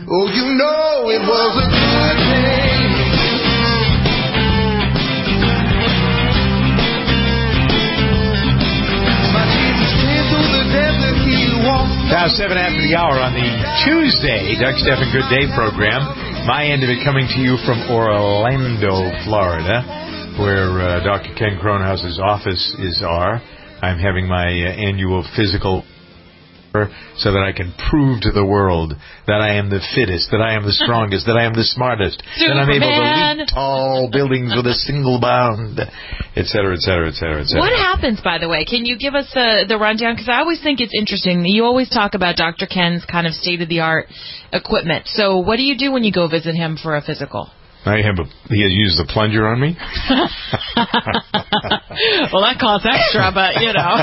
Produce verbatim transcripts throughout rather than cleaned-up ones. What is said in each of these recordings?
Oh, you know it was a good day. My Jesus came through the desert, he walked. Now seven after the hour on the Tuesday Doug Stephan Good Day program. My end of it coming to you from Orlando, Florida, where uh, Doctor Ken Kronhouse's offices are. I'm having my uh, annual physical so that I can prove to the world that I am the fittest, that I am the strongest, that I am the smartest, Superman. that I'm able to leap tall buildings with a single bound, et cetera, et cetera, et cetera, et cetera. What happens, by the way? Can you give us uh, the rundown? Because I always think it's interesting. You always talk about Doctor Ken's kind of state-of-the-art equipment. So what do you do when you go visit him for a physical? I have a, he has used the plunger on me. Well, that costs extra, but, you know.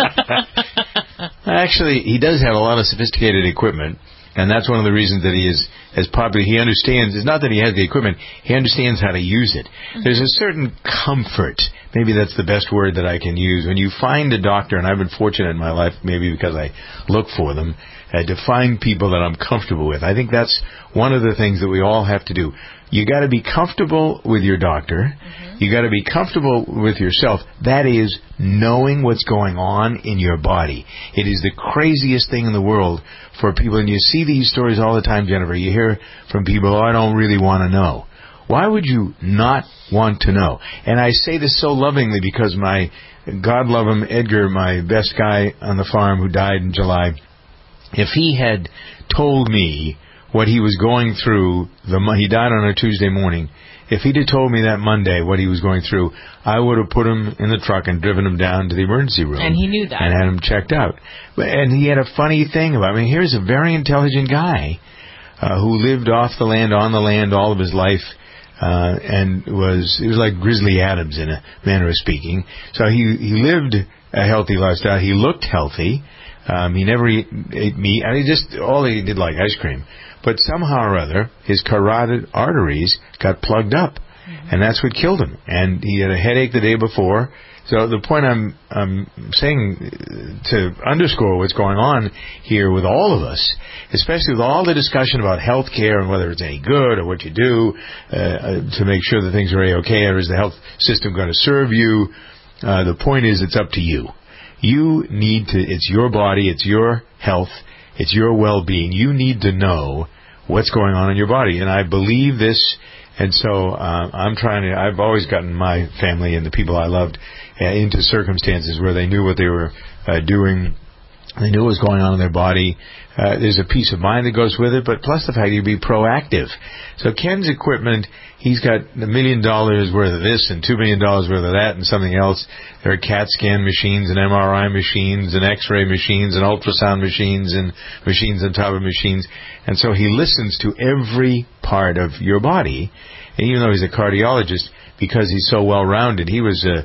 Actually, he does have a lot of sophisticated equipment, and that's one of the reasons that he is as popular. He understands, it's not that he has the equipment, he understands how to use it. Mm-hmm. There's a certain comfort, maybe that's the best word that I can use, when you find a doctor, and I've been fortunate in my life, maybe because I look for them, uh, to find people that I'm comfortable with. I think that's one of the things that we all have to do. You got to be comfortable with your doctor. Mm-hmm. You got to be comfortable with yourself. That is knowing what's going on in your body. It is the craziest thing in the world for people. And you see these stories all the time, Jennifer. You hear from people, oh, I don't really want to know. Why would you not want to know? And I say this so lovingly because my, God love him, Edgar, my best guy on the farm who died in July, if he had told me what he was going through, the he died on a Tuesday morning. If he'd have told me that Monday what he was going through, I would have put him in the truck and driven him down to the emergency room. And he knew that. And had him checked out. And he had a funny thing about, I mean, here's a very intelligent guy uh, who lived off the land, on the land all of his life, uh, and was, it was like Grizzly Adams in a manner of speaking. So he, he lived a healthy lifestyle. He looked healthy. Um, he never ate, ate meat. I mean, just, all he did like ice cream. But somehow or other, his carotid arteries got plugged up, mm-hmm. and that's what killed him. And he had a headache the day before. So the point I'm, I'm saying to underscore what's going on here with all of us, especially with all the discussion about health care and whether it's any good or what you do uh, to make sure that things are A-okay, or is the health system going to serve you, uh, the point is it's up to you. You need to, it's your body, it's your health, it's your well-being. You need to know what's going on in your body. And I believe this, and so uh, I'm trying to, I've always gotten my family and the people I loved uh, into circumstances where they knew what they were uh, doing. They knew what was going on in their body. Uh, there's a peace of mind that goes with it, but plus the fact you be proactive. So Ken's equipment, he's got a million dollars worth of this and two million dollars worth of that and something else. There are CAT scan machines and M R I machines and X-ray machines and ultrasound machines and machines on top of machines. And so he listens to every part of your body. And even though he's a cardiologist, because he's so well-rounded, he was a,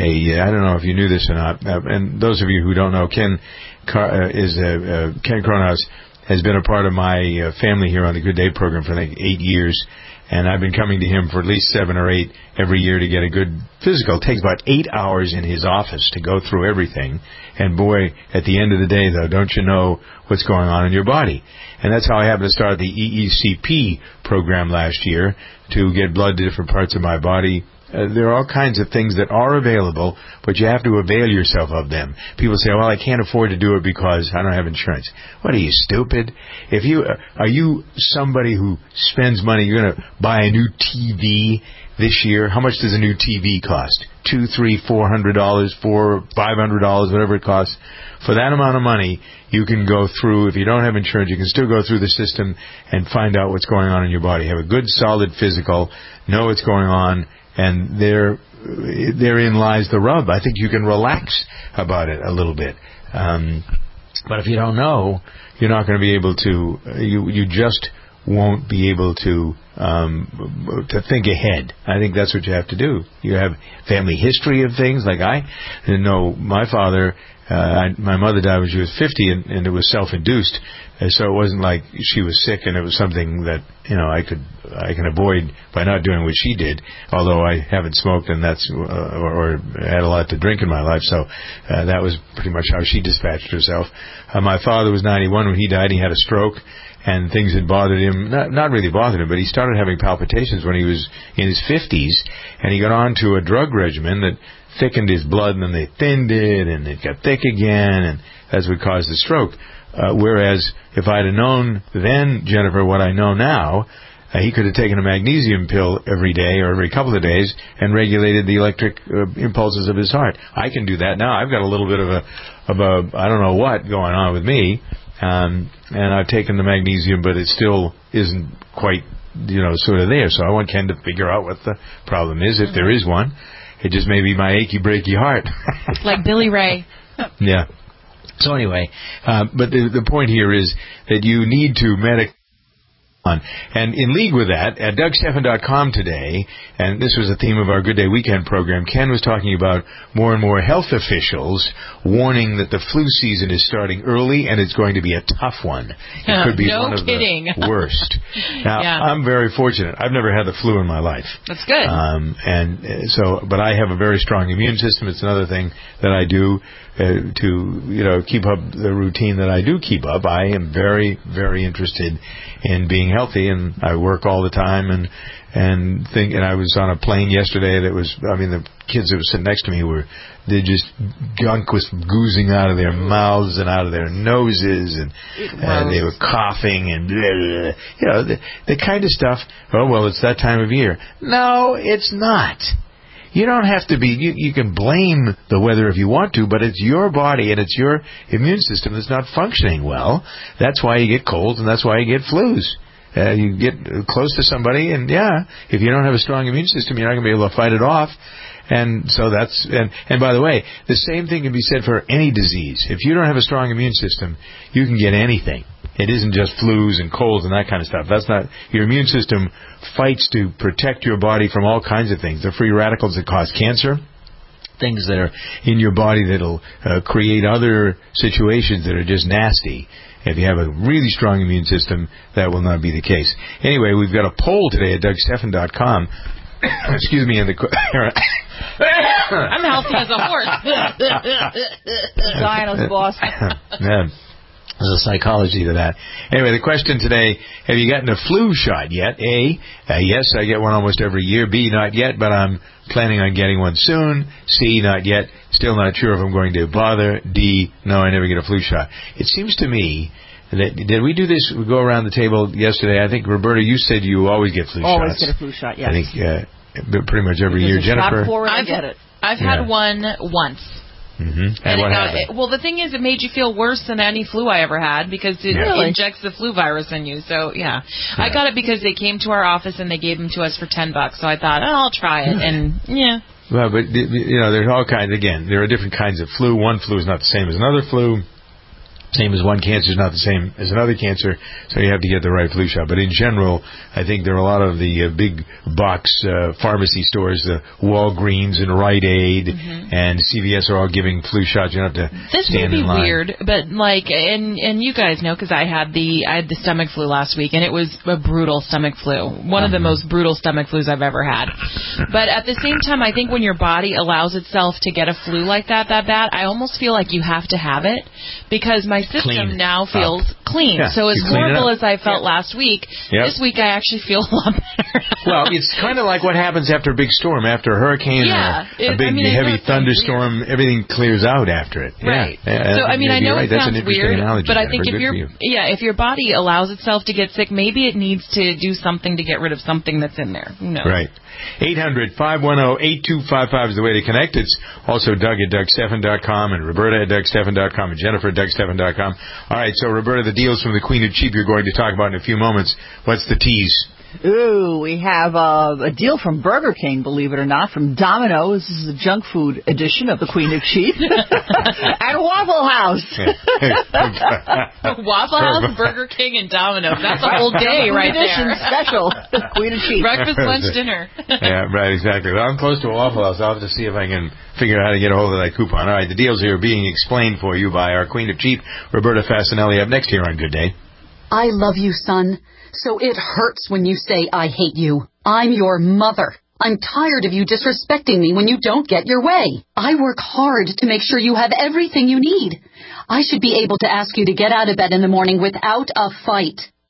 a I don't know if you knew this or not, uh, and those of you who don't know, Ken Car- uh, is a, uh, Ken Kronhaus has been a part of my uh, family here on the Good Day program for like eight years, and I've been coming to him for at least seven or eight every year to get a good physical. It takes about eight hours in his office to go through everything, and boy, at the end of the day, though, don't you know what's going on in your body? And that's how I happened to start the E E C P program last year, to get blood to different parts of my body. Uh, there are all kinds of things that are available, but you have to avail yourself of them. People say, well, I can't afford to do it because I don't have insurance. What are you, stupid? If you uh, are you somebody who spends money, you're going to buy a new T V this year? How much does a new T V cost? Two, three, four hundred dollars, four, five hundred dollars, whatever it costs. For that amount of money, you can go through, if you don't have insurance, you can still go through the system and find out what's going on in your body. Have a good, solid physical, know what's going on, and there, therein lies the rub. I think you can relax about it a little bit. Um, but if you don't know, you're not going to be able to, you, you just won't be able to um, to think ahead. I think that's what you have to do. You have family history of things. Like I didn't know my father, uh, I, my mother died when she was fifty, and, and it was self-induced. And so it wasn't like she was sick and it was something that, you know, I could I can avoid by not doing what she did. Although I haven't smoked and that's uh, or, or had a lot to drink in my life, so uh, that was pretty much how she dispatched herself. Uh, my father was ninety-one when he died. He had a stroke. and things had bothered him, not, not really bothered him, but he started having palpitations when he was in his fifties, and he got on to a drug regimen that thickened his blood, and then they thinned it, and it got thick again, and that's what caused the stroke. Uh, whereas if I'd have known then, Jennifer, what I know now, uh, he could have taken a magnesium pill every day or every couple of days and regulated the electric uh, impulses of his heart. I can do that now. I've got a little bit of a, of a I don't know what going on with me, um, and I've taken the magnesium, but it still isn't quite, you know, sort of there. So I want Ken to figure out what the problem is, if there is one. It just may be my achy, breaky heart. Like Billy Ray. Yeah. So anyway, uh, but the, the point here is that you need to medic on. And in league with that, at Doug Stephan dot com today, and this was the theme of our Good Day Weekend program, Ken was talking about more and more health officials warning that the flu season is starting early and it's going to be a tough one. It could be no one of kidding. the worst. Now, yeah. I'm very fortunate. I've never had the flu in my life. That's good. Um, and uh, so, but I have a very strong immune system. It's another thing that I do uh, to, you know, keep up the routine that I do keep up. I am very, very interested in being healthy, and I work all the time, and and think. And I was on a plane yesterday that was, I mean, the kids that were sitting next to me were, they just, gunk was oozing out of their mouths and out of their noses, and uh, they were coughing and blah, blah, blah. You know, the, the kind of stuff. Oh well, it's that time of year. No, it's not. You don't have to be, you, you can blame the weather if you want to, but it's your body and it's your immune system that's not functioning well. That's why you get colds and that's why you get flus. Uh, you get close to somebody, and yeah, if you don't have a strong immune system, you're not going to be able to fight it off. And so that's, and, and by the way, the same thing can be said for any disease. If you don't have a strong immune system, you can get anything. It isn't just flus and colds and that kind of stuff. That's not, your immune system fights to protect your body from all kinds of things. The free radicals that cause cancer, things that are in your body that'll uh, create other situations that are just nasty. If you have a really strong immune system, that will not be the case. Anyway, we've got a poll today at Doug Stephan dot com. Excuse me, in the... I'm healthy as a horse. Zionist boss. Man. There's a psychology to that. Anyway, the question today, have you gotten a flu shot yet? A, uh, yes, I get one almost every year. B, not yet, but I'm planning on getting one soon. C, not yet, still not sure if I'm going to bother. D, no, I never get a flu shot. It seems to me that, did we do this, we go around the table yesterday? I think, Roberta, you said you always get flu always shots. Always get a flu shot, yes. I think uh, pretty much every There's year. a Jennifer? Shot for it, I I've, get it. I've yeah. had one once. Mm-hmm. And, and what it got, happened? it, well, the thing is, it made you feel worse than any flu I ever had because it Yeah. Really? injects the flu virus in you. So, yeah. yeah. I got it because they came to our office and they gave them to us for ten bucks. So I thought, oh, I'll try it. And, yeah. Well, but, you know, there's all kinds, again, there are different kinds of flu. One flu is not the same as another flu. Same as one cancer is not the same as another cancer, so you have to get the right flu shot. But in general, I think there are a lot of the uh, big box uh, pharmacy stores, the uh, Walgreens and Rite Aid mm-hmm. and C V S are all giving flu shots. You don't have to this stand in line. This may be weird, but like, and and you guys know because I had the I had the stomach flu last week, and it was a brutal stomach flu, one mm-hmm. of the most brutal stomach flus I've ever had. But at the same time, I think when your body allows itself to get a flu like that that bad, I almost feel like you have to have it because my My system clean now feels up. clean. Yeah, so as horrible as I felt yep. last week, yep. this week I actually feel a lot better. Well, it's kind of like what happens after a big storm, after a hurricane yeah, or a it, big I mean, heavy thunderstorm. Everything clears out after it. Right. Yeah. So I mean, I know right. it That's sounds an weird, analogy, but I think if Good your you. yeah, if your body allows itself to get sick, maybe it needs to do something to get rid of something that's in there. Who knows? Right. eight hundred, five one zero, eight two five five is the way to connect. It's also Doug at Doug Stephan dot com and Roberta at Doug Stephan dot com and Jennifer at Doug Stephan dot com. All right, so Roberta, the deals from the Queen of Cheap you're going to talk about in a few moments. What's the tease? Ooh, we have uh, a deal from Burger King, believe it or not, from Domino's. This is the junk food edition of the Queen of Cheap. And Waffle House. Waffle House, Burger King, and Domino's. That's a whole day right edition there. Special. Queen of Cheap. Breakfast, lunch, dinner. Yeah, right, exactly. Well, I'm close to a Waffle House. I'll have to see if I can figure out how to get a hold of that coupon. All right, the deals here are being explained for you by our Queen of Cheap, Roberta Fasanelli, up next here on Good Day. I love you, son. So it hurts when you say I hate you. I'm your mother. I'm tired of you disrespecting me when you don't get your way. I work hard to make sure you have everything you need. I should be able to ask you to get out of bed in the morning without a fight.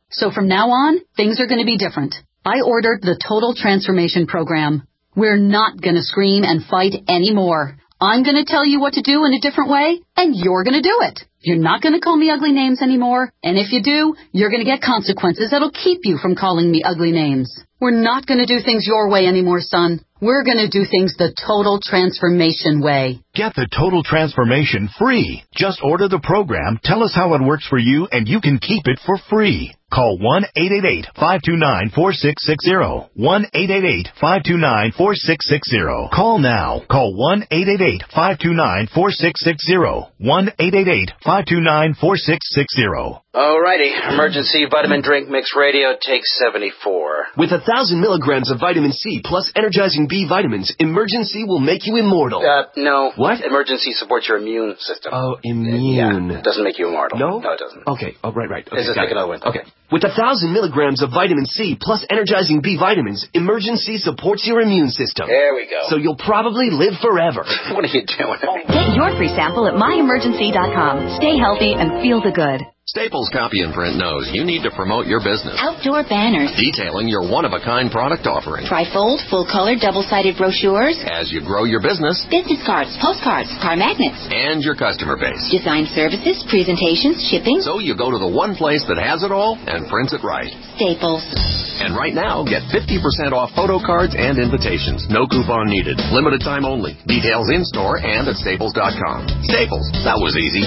So from now on, things are going to be different. I ordered the Total Transformation Program. We're not going to scream and fight anymore. I'm going to tell you what to do in a different way, and you're going to do it. You're not going to call me ugly names anymore, and if you do, you're going to get consequences that'll keep you from calling me ugly names. We're not going to do things your way anymore, son. We're going to do things the Total Transformation way. Get the Total Transformation free. Just order the program, tell us how it works for you, and you can keep it for free. Call one eight eight eight, five two nine, four six six zero. one eight eight eight, five two nine, four six six zero. Call now. Call one eight eight eight, five two nine, four six six zero. one eight eight eight, five two nine, four six six zero. Alrighty, Emergency Vitamin Drink Mix Radio takes seventy-four. With a thousand milligrams of vitamin C plus energizing B vitamins, Emergency will make you immortal. Uh, no. What? Emergency supports your immune system. Oh, immune. Yeah, it doesn't make you immortal. No? No, it doesn't. Okay, oh, right, right. Okay, Let's just got take it. another one. Okay. With a thousand milligrams of vitamin C plus energizing B vitamins, Emergency supports your immune system. There we go. So you'll probably live forever. What are you doing? Get your free sample at my emergency dot com. Stay healthy and feel the good. Staples Copy and Print knows you need to promote your business. Outdoor banners. Detailing your one-of-a-kind product offering. Trifold, full-color, double-sided brochures. As you grow your business. Business cards, postcards, car magnets. And your customer base. Design services, presentations, shipping. So you go to the one place that has it all and prints it right. Staples. And right now, get fifty percent off photo cards and invitations. No coupon needed. Limited time only. Details in-store and at staples dot com. Staples. That was easy.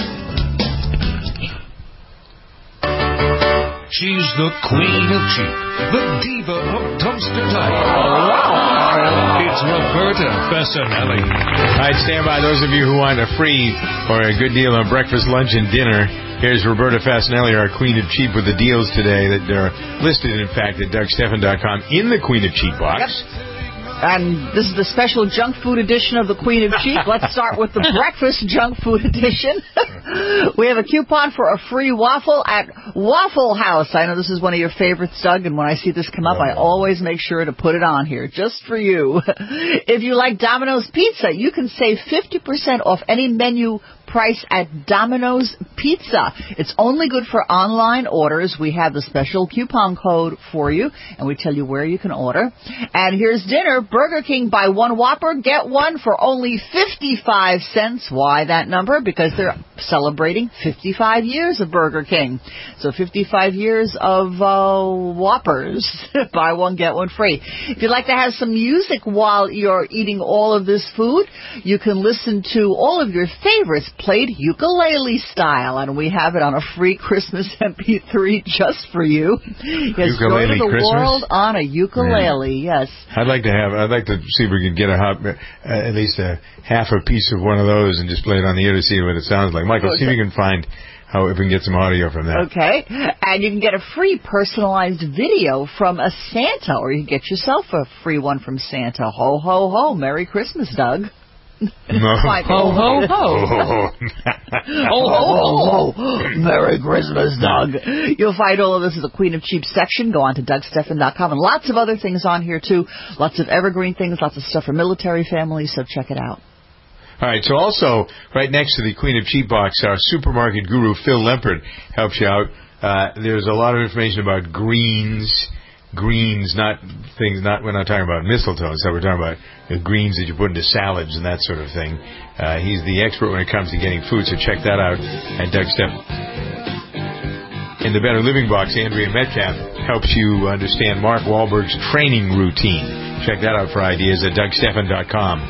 She's the queen of cheap, the diva of dumpster diving. It's Roberta Fascinelli. All right, stand by. Those of you who want a free or a good deal on breakfast, lunch, and dinner, here's Roberta Fascinelli, our queen of cheap, with the deals today that are listed, in fact, at Doug Stephan dot com in the Queen of Cheap box. Yep. And this is the special junk food edition of the Queen of Cheap. Let's start with the breakfast junk food edition. We have a coupon for a free waffle at Waffle House. I know this is one of your favorites, Doug, and when I see this come up, I always make sure to put it on here, just for you. If you like Domino's Pizza, you can save fifty percent off any menu price at Domino's Pizza. It's only good for online orders. We have the special coupon code for you, and we tell you where you can order. And here's dinner. Burger King, buy one Whopper, get one for only fifty-five cents. Why that number? Because they're celebrating fifty-five years of Burger King. So fifty-five years of uh, Whoppers. Buy one, get one free. If you'd like to have some music while you're eating all of this food, you can listen to all of your favorites played ukulele style, and we have it on a free Christmas M P three just for you. Yes, go to the Christmas? world on a ukulele. Man. Yes. I'd like to have. I'd like to see if we can get a hot, uh, at least a half a piece of one of those and just play it on the air to see what it sounds like. Michael, see if you can find how if we can get some audio from that. Okay, and you can get a free personalized video from a Santa, or you can get yourself a free one from Santa. Ho ho ho! Merry Christmas, Doug. No. Ho, ho, ho. Oh, Oh, ho, ho, ho. Merry Christmas, Doug. You'll find all of this in the Queen of Cheap section. Go on to Doug Stephan dot com. And lots of other things on here, too. Lots of evergreen things, lots of stuff for military families, so check it out. All right, so also, right next to the Queen of Cheap box, our supermarket guru, Phil Lempert, helps you out. Uh, there's a lot of information about greens. Greens, not things, not, we're not talking about mistletoe, so we're talking about the greens that you put into salads and that sort of thing. Uh, he's the expert when it comes to getting food, so check that out at Doug Stephan. In the Better Living box, Andrea Metcalf helps you understand Mark Wahlberg's training routine. Check that out for ideas at Doug Stephan dot com.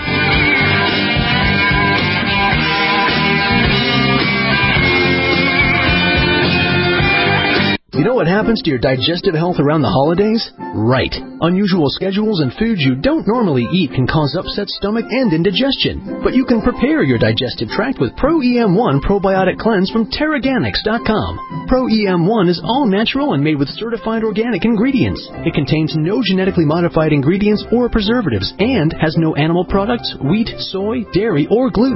You know what happens to your digestive health around the holidays? Right. Unusual schedules and foods you don't normally eat can cause upset stomach and indigestion. But you can prepare your digestive tract with Pro E M one Probiotic Cleanse from Terraganics dot com. Pro E M one is all natural and made with certified organic ingredients. It contains no genetically modified ingredients or preservatives and has no animal products, wheat, soy, dairy, or gluten.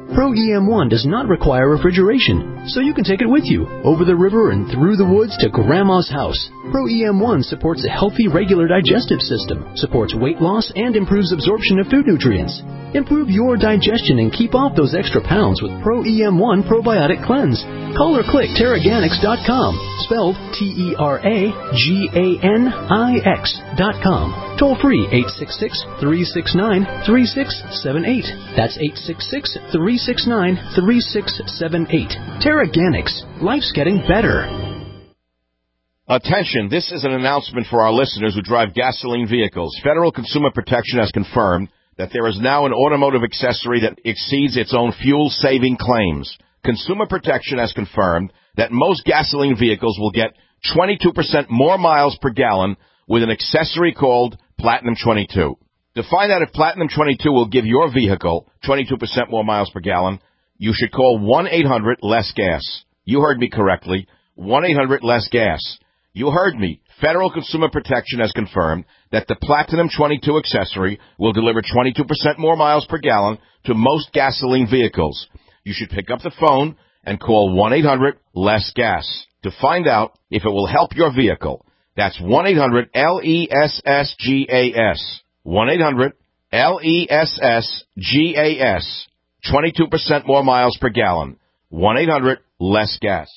Pro E M one does not require refrigeration, so you can take it with you, over the river and through the woods to Grandma's house. Pro E M one supports a healthy, regular digestive system, supports weight loss, and improves absorption of food nutrients. Improve your digestion and keep off those extra pounds with Pro E M one Probiotic Cleanse. Call or click Teraganix dot com, spelled T E R A G A N I X dot com. Toll free eight six six, three six nine, three six seven eight. That's eight six six, three six nine, three six seven eight. Teraganix. Life's getting better. Attention, this is an announcement for our listeners who drive gasoline vehicles. Federal Consumer Protection has confirmed that there is now an automotive accessory that exceeds its own fuel-saving claims. Consumer Protection has confirmed that most gasoline vehicles will get twenty-two percent more miles per gallon with an accessory called Platinum twenty-two. To find out if Platinum twenty-two will give your vehicle twenty-two percent more miles per gallon, you should call one eight hundred less gas. You heard me correctly, one eight hundred less gas. You heard me. Federal Consumer Protection has confirmed that the Platinum twenty-two accessory will deliver twenty-two percent more miles per gallon to most gasoline vehicles. You should pick up the phone and call one eight hundred less gas to find out if it will help your vehicle. That's one eight hundred L E S S G A S. one eight hundred L E S S G A S. twenty-two percent more miles per gallon. one eight hundred less gas.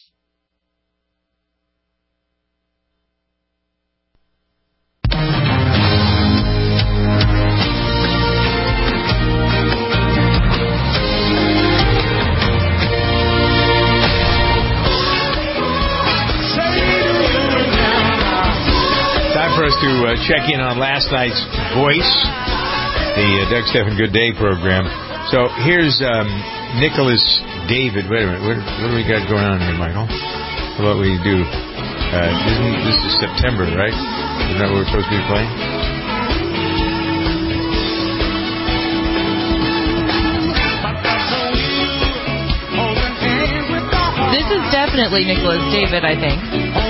For us to uh, check in on last night's Voice, the uh, Doug Stephan Good Day program. So here's um, Nicholas David. Wait a minute, what, what do we got going on here, Michael? How about we do? Uh, isn't, this is September, right? Isn't that what we're supposed to be playing? This is definitely Nicholas David, I think.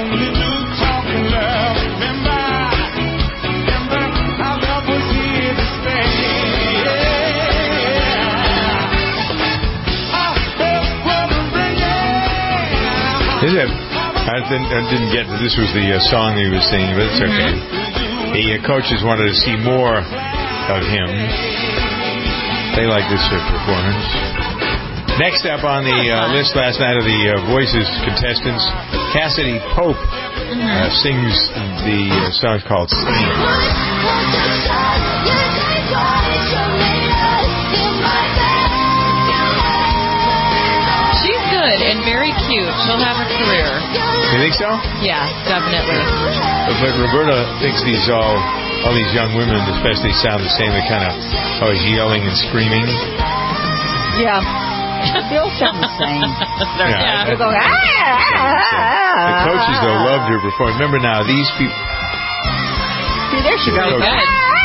Is it? I didn't, I didn't get that this was the uh, song he was singing, but it's okay. Mm-hmm. The uh, coaches wanted to see more of him. They like this uh, performance. Next up on the uh, list last night of the uh, Voices contestants, Cassidy Pope mm-hmm. uh, sings the uh, song called Sing. And very cute. She'll have a career. You think so? Yeah, definitely. But, but Roberta thinks these all, all these young women, especially, sound the same. They're kind of always yelling and screaming. Yeah, they all sound the same. yeah, yeah. They're going. Ah, ah, the coaches though loved her performing. Remember now, these people. See, there she goes. Good.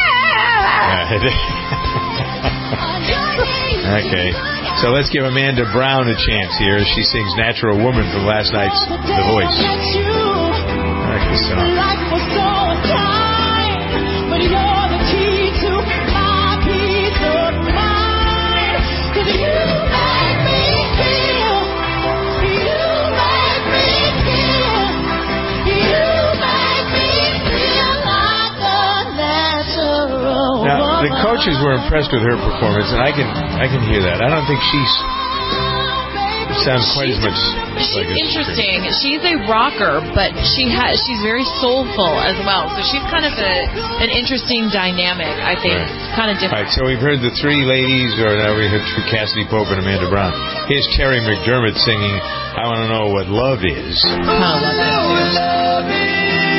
Okay. So let's give Amanda Brown a chance here. She sings Natural Woman from last night's The Voice. I like this song. Now, the coaches were impressed with her performance, and I can I can hear that. I don't think she's sounds quite she's, as much like a interesting. She's a rocker, but she has she's very soulful as well. So she's kind of a an interesting dynamic, I think. Right. Kind of different. All right, so we've heard the three ladies, or now we heard Cassidy Pope and Amanda Brown. Here's Terry McDermott singing I Want to Know What Love Is. I kind of love that too.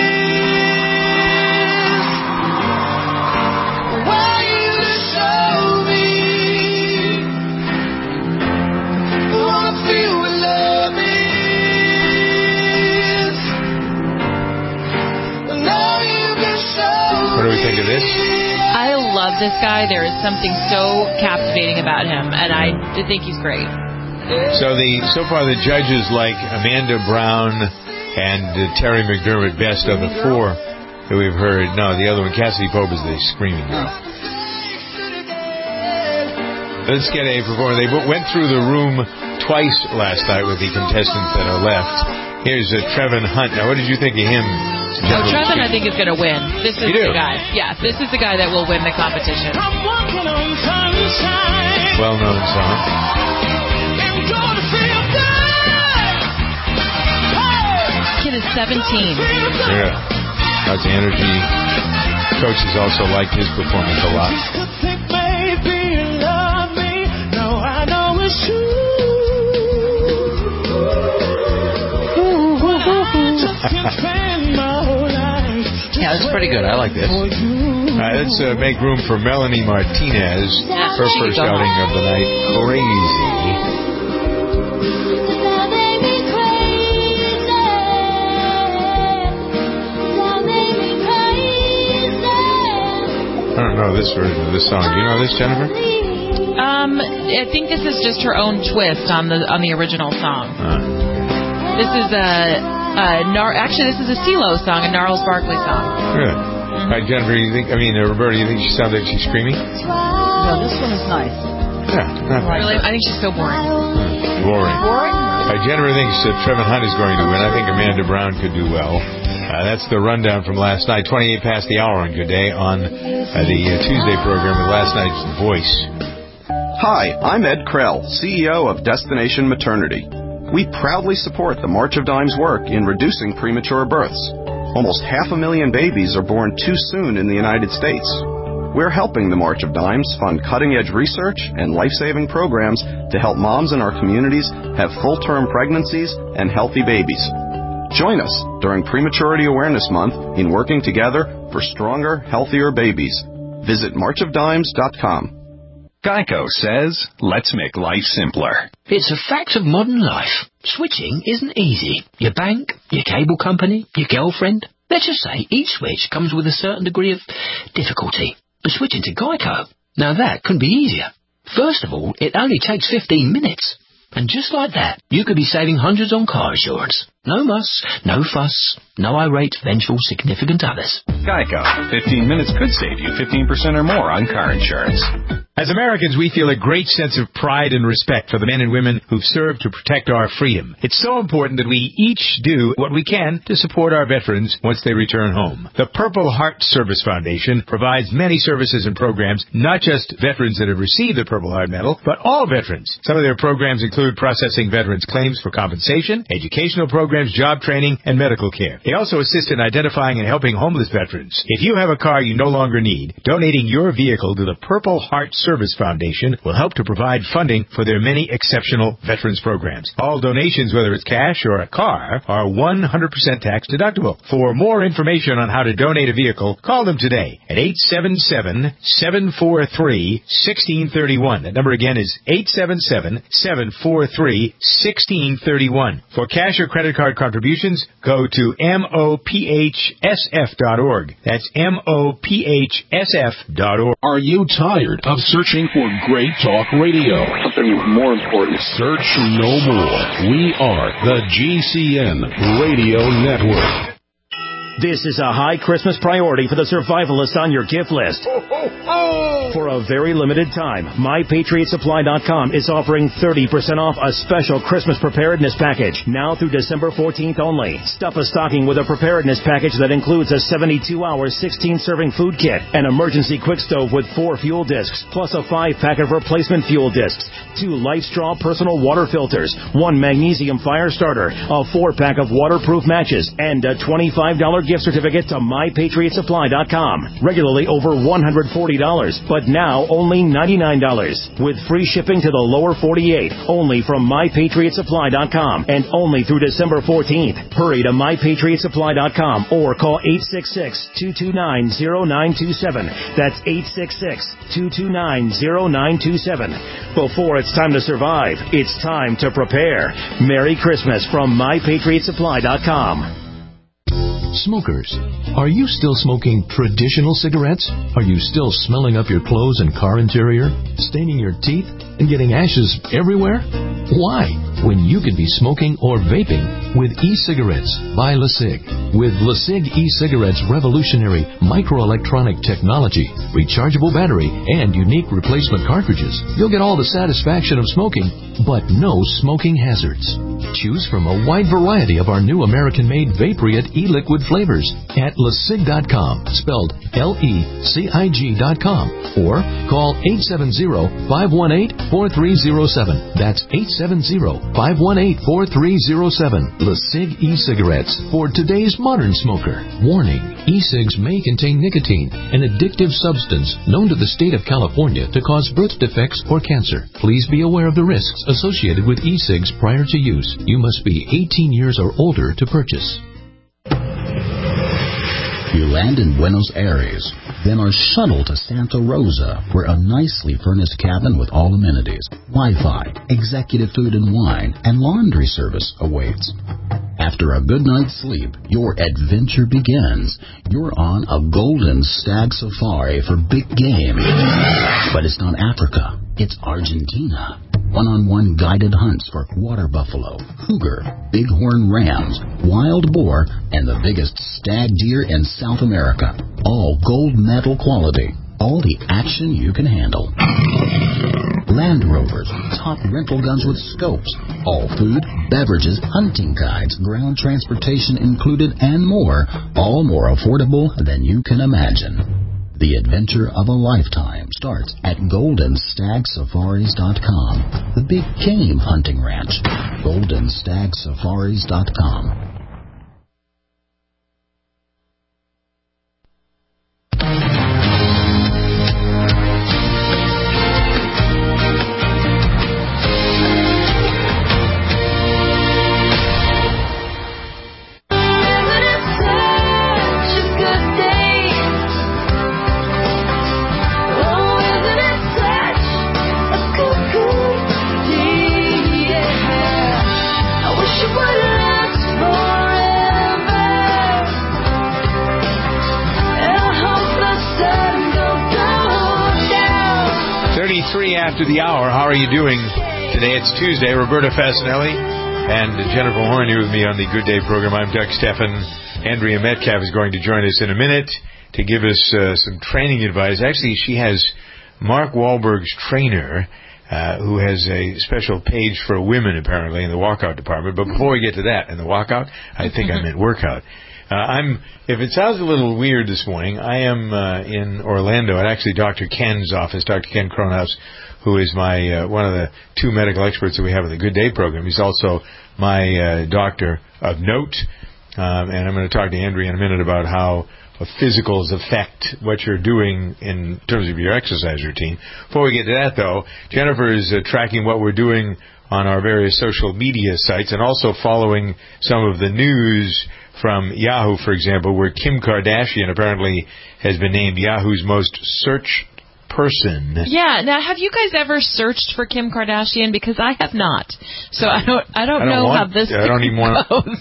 What do we think of this? I love this guy. There is something so captivating about him, and I think he's great. So the so far the judges like Amanda Brown and uh, Terry McDermott best of the four that we've heard. No, the other one, Cassidy Pope, is the screaming girl. Let's get a performer. They went through the room twice last night with the contestants that are left. Here's uh, Trevin Hunt. Now, what did you think of him? Oh, Trevin, I think, is going to win. This is the guy. Yeah, this is the guy that will win the competition. Well-known song. Kid is seventeen. Yeah. Lots of energy. Coaches also liked his performance a lot. Yeah, that's pretty good. I like this. All right, let's uh, make room for Melanie Martinez. Her first outing of the night. Crazy. I don't know this version of this song. Do you know this, Jennifer? Um, I think this is just her own twist on the on the original song. Uh. This is a, a Nar- actually this is a CeeLo song, a Gnarls Barkley song. Good. Mm-hmm. All right, Jennifer, you think? I mean, uh, Roberta, you think she sounds like she's screaming? No, this one is nice. Yeah, not bad. Really, I think she's so boring. Hmm. Boring. Boring. All right, Jennifer thinks uh, Trevin Hunt is going to win. I think Amanda Brown could do well. Uh, that's the rundown from last night. twenty-eight past the hour on Good Day on uh, the uh, Tuesday program with last night's Voice. Hi, I'm Ed Krell, C E O of Destination Maternity. We proudly support the March of Dimes work in reducing premature births. Almost half a million babies are born too soon in the United States. We're helping the March of Dimes fund cutting-edge research and life-saving programs to help moms in our communities have full-term pregnancies and healthy babies. Join us during Prematurity Awareness Month in working together for stronger, healthier babies. Visit march of dimes dot com. Geico says, let's make life simpler. It's a fact of modern life. Switching isn't easy. Your bank, your cable company, your girlfriend. Let's just say each switch comes with a certain degree of difficulty. But switching to Geico, now that couldn't be easier. First of all, it only takes fifteen minutes. And just like that, you could be saving hundreds on car insurance. No muss, no fuss, no irate, vengeful, significant others. Geico. fifteen minutes could save you fifteen percent or more on car insurance. As Americans, we feel a great sense of pride and respect for the men and women who've served to protect our freedom. It's so important that we each do what we can to support our veterans once they return home. The Purple Heart Service Foundation provides many services and programs, not just veterans that have received the Purple Heart Medal, but all veterans. Some of their programs include processing veterans' claims for compensation, educational programs, job training, and medical care. They also assist in identifying and helping homeless veterans. If you have a car you no longer need, donating your vehicle to the Purple Heart Service Foundation will help to provide funding for their many exceptional veterans programs. All donations, whether it's cash or a car, are one hundred percent tax deductible. For more information on how to donate a vehicle, call them today at eight seven seven, seven four three, one six three one. That number again is eight seven seven, seven four three, one six three one. For cash or credit card contributions, go to M O P H S F dot org. That's M O P H S F dot org. Are you tired of searching for great talk radio? Something more important. Search no more. We are the G C N Radio Network. This is a high Christmas priority for the survivalists on your gift list. Ho, ho, ho. For a very limited time, my patriot supply dot com is offering thirty percent off a special Christmas preparedness package, now through December fourteenth only. Stuff a stocking with a preparedness package that includes a seventy-two hour, sixteen serving food kit, an emergency quick stove with four fuel discs, plus a five pack of replacement fuel discs, two Life Straw personal water filters, one magnesium fire starter, a four pack of waterproof matches, and a twenty-five dollars gift certificate to my patriot supply dot com. Regularly over one hundred forty dollars, but now only ninety-nine dollars. With free shipping to the lower forty-eight, only from my patriot supply dot com, and only through December fourteenth. Hurry to my patriot supply dot com or call eight six six, two two nine, zero nine two seven. That's eight six six, two two nine, zero nine two seven. Before it's time to survive, it's time to prepare. Merry Christmas from my patriot supply dot com. Smokers, are you still smoking traditional cigarettes? Are you still smelling up your clothes and car interior, staining your teeth, and getting ashes everywhere? Why? when you could be smoking or vaping with e-cigarettes by LeSig. With LeSig e-cigarettes' revolutionary microelectronic technology, rechargeable battery, and unique replacement cartridges, you'll get all the satisfaction of smoking, but no smoking hazards. Choose from a wide variety of our new American-made Vaporite e-liquid flavors at lesig dot com, spelled L E C I G dot com, or call eight seven zero, five one eight, four three zero seven. That's eight seven zero, five one eight, four three zero seven. LeSig e-cigarettes for today's modern smoker. Warning, e-cigs may contain nicotine, an addictive substance known to the state of California to cause birth defects or cancer. Please be aware of the risks associated with e-cigs prior to use. You must be eighteen years or older to purchase. You land in Buenos Aires, then are shuttled to Santa Rosa, where a nicely furnished cabin with all amenities, Wi-Fi, executive food and wine, and laundry service awaits. After a good night's sleep, your adventure begins. You're on a golden stag safari for big game. But it's not Africa, it's Argentina. One-on-one guided hunts for water buffalo, cougar, bighorn rams, wild boar, and the biggest stag deer in South America. All gold medal quality. All the action you can handle. Land Rovers, top rental guns with scopes. All food, beverages, hunting guides, ground transportation included, and more. All more affordable than you can imagine. The adventure of a lifetime starts at golden stag safaris dot com, the big game hunting ranch. golden stag safaris dot com. After the hour, how are you doing today? It's Tuesday. Roberta Fasanelli and Jennifer Horn here with me on the Good Day program. I'm Doug Steffen. Andrea Metcalf is going to join us in a minute to give us uh, some training advice. Actually, she has Mark Wahlberg's trainer, uh, who has a special page for women, apparently, in the walkout department. But before we get to that, in the walkout, I think I meant workout. Uh, I'm. If it sounds a little weird this morning, I am uh, in Orlando at actually Doctor Ken's office, Doctor Ken Cronhaus, who is my uh, one of the two medical experts that we have in the Good Day program. He's also my uh, doctor of note, um, and I'm going to talk to Andrea in a minute about how physicals affect what you're doing in terms of your exercise routine. Before we get to that, though, Jennifer is uh, tracking what we're doing on our various social media sites and also following some of the news from Yahoo, for example, where Kim Kardashian apparently has been named Yahoo's most searched person. Yeah. Now, have you guys ever searched for Kim Kardashian? Because I have not. So I don't. I don't, I don't know want, how this I don't even want. goes.